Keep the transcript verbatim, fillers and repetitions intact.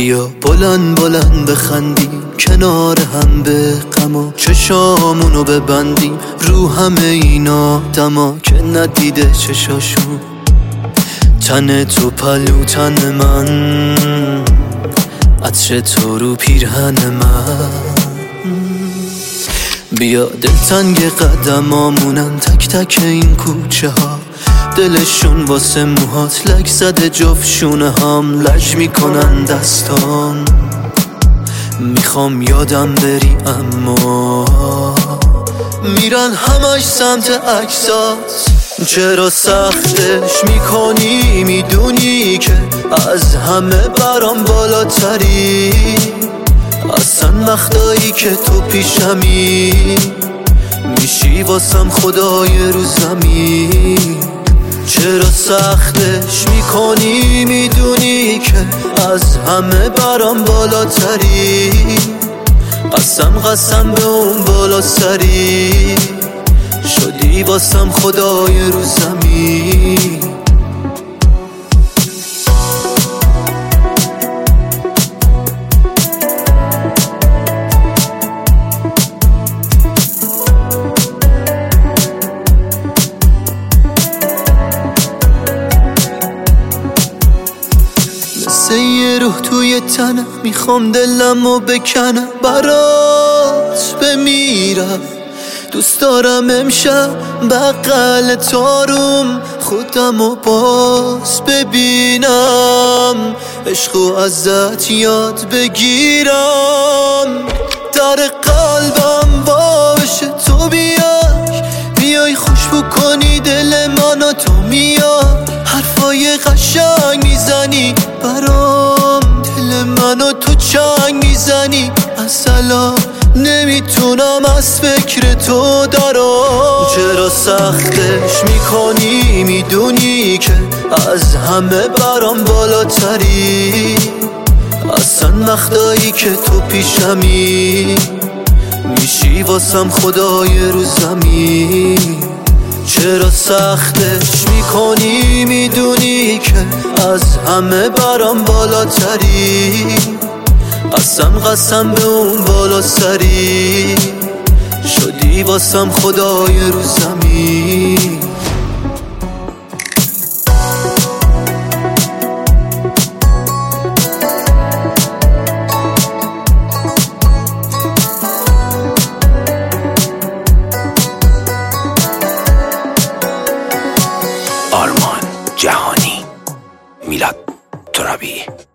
بیا بلند بلند بخندیم کنار هم به غما، چشامونو ببندیم رو همه این آدما که ندیده چشاشون تن تو پلو تن من، عطر تو رو پیرهن من. بیا دلتنگ قدمامونن تک تک این کوچه ها، دلشون واسه موهات لک زده جفت شونه هم لج میکنن دستان. میخوام یادم بری اما میرن همش سمت عکسات. چرا سختش میکنی؟ میدونی که از همه برام بالاتری، اصلا وقتایی که تو پیشمی میشی واسم خدای رو زمین. چرا سختش میکنی؟ میدونی که از همه برام بالاتری، قسم قسم به اون بالا سری شدی واسم خدای رو زمین. مثل یه روح توی تنم میخوام دلمو بکنم برات بمیرم. دوست دارم امشب بغل تاروم خودمو باز ببینم، عشقو ازت یاد بگیرم. در قلبم باشه تو بیای، بیای خوشبو کنی دل منو تو میای، حرفای قشنگ میزنی برام، دل منو تو چنگ میزنی. اصلا نمیتونم از فکر تو درام. چرا سختش میکنی؟ میدونی که از همه برام بالاتری، اصلا وقتایی که تو پیشمی میشی واسم خدای رو زمین. چرا سختش میکنی؟ میدونی که از همه برام بالاتری، قسم قسم به اون بالا سری شدی واسم خدای رو زمین. آرمان جهانی، میلاد ترابی.